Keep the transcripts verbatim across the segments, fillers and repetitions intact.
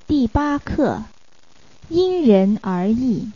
第八课，因人而异。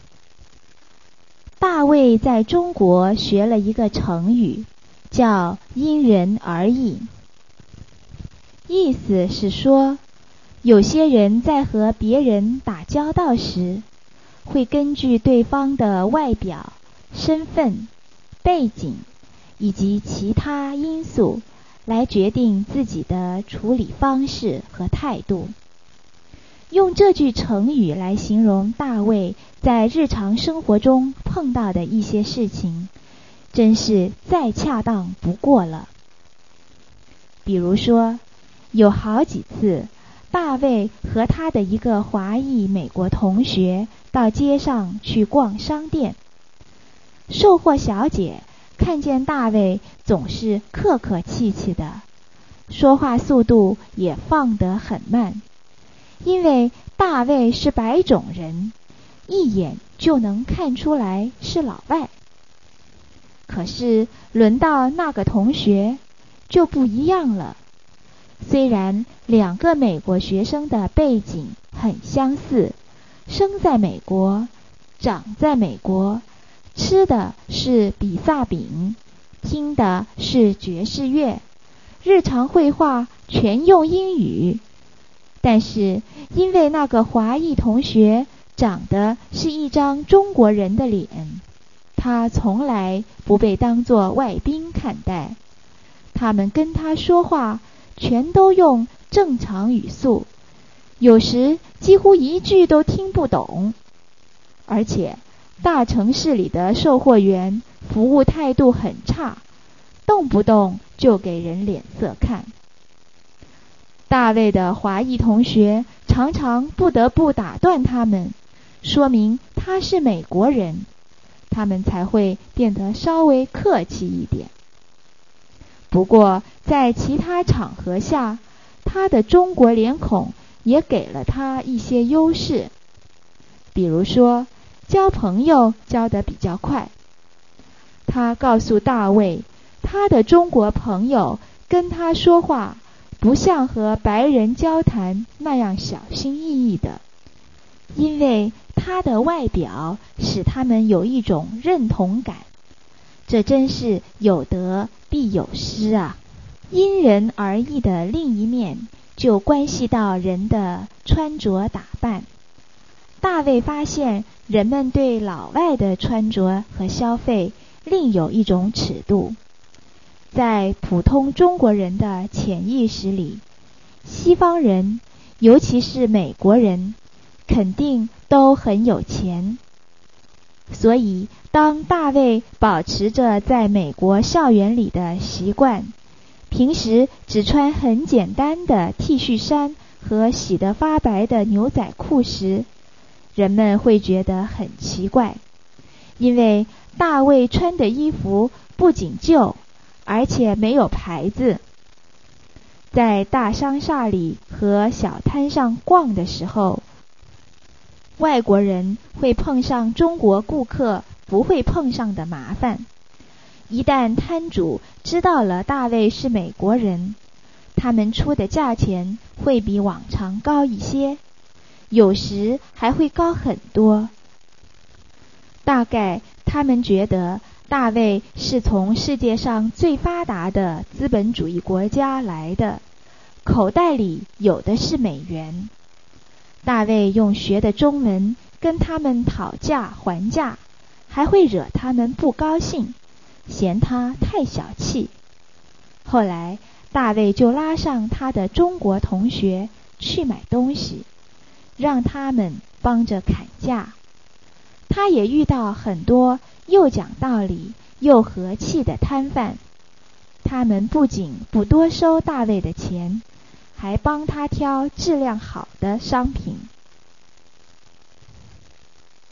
大卫在中国学了一个成语，叫因人而异。意思是说，有些人在和别人打交道时，会根据对方的外表、身份、背景以及其他因素来决定自己的处理方式和态度。用这句成语来形容大卫在日常生活中碰到的一些事情，真是再恰当不过了。比如说，有好几次，大卫和他的一个华裔美国同学到街上去逛商店。售货小姐看见大卫总是客客气气的，说话速度也放得很慢，因为大卫是白种人，一眼就能看出来是老外。可是轮到那个同学就不一样了。虽然两个美国学生的背景很相似，生在美国，长在美国，吃的是比萨饼，听的是爵士乐，日常会话全用英语，但是因为那个华裔同学长得是一张中国人的脸，他从来不被当作外宾看待。他们跟他说话全都用正常语速，有时几乎一句都听不懂。而且大城市里的售货员服务态度很差，动不动就给人脸色看。大卫的华裔同学常常不得不打断他们，说明他是美国人，他们才会变得稍微客气一点。不过在其他场合下，他的中国脸孔也给了他一些优势。比如说，交朋友交得比较快。他告诉大卫，他的中国朋友跟他说话不像和白人交谈那样小心翼翼的，因为他的外表使他们有一种认同感。这真是有得必有失啊！因人而异的另一面就关系到人的穿着打扮。大卫发现人们对老外的穿着和消费另有一种尺度。在普通中国人的潜意识里，西方人，尤其是美国人，肯定都很有钱。所以当大卫保持着在美国校园里的习惯，平时只穿很简单的 T 恤衫和洗得发白的牛仔裤时，人们会觉得很奇怪，因为大卫穿的衣服不仅旧，而且没有牌子。在大商厦里和小摊上逛的时候，外国人会碰上中国顾客不会碰上的麻烦。一旦摊主知道了大卫是美国人，他们出的价钱会比往常高一些，有时还会高很多。大概他们觉得大卫是从世界上最发达的资本主义国家来的，口袋里有的是美元。大卫用学的中文跟他们讨价还价，还会惹他们不高兴，嫌他太小气。后来大卫就拉上他的中国同学去买东西，让他们帮着砍价。他也遇到很多又讲道理又和气的摊贩，他们不仅不多收大卫的钱，还帮他挑质量好的商品。